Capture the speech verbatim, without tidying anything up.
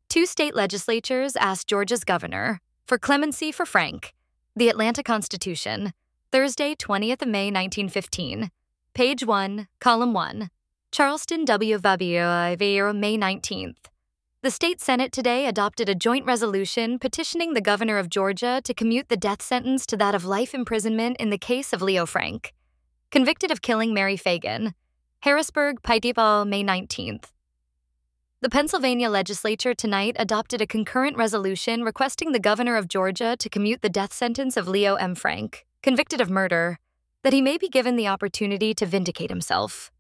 Two state legislatures asked Georgia's governor for clemency for Frank. The Atlanta Constitution, Thursday, twentieth of May, nineteen fifteen. Page one, column one. Charleston W. Fabio, May nineteenth. The state Senate today adopted a joint resolution petitioning the governor of Georgia to commute the death sentence to that of life imprisonment in the case of Leo Frank, convicted of killing Mary Fagan. Harrisburg, Piedmont, May nineteenth. The Pennsylvania legislature tonight adopted a concurrent resolution requesting the governor of Georgia to commute the death sentence of Leo M. Frank, convicted of murder, that he may be given the opportunity to vindicate himself.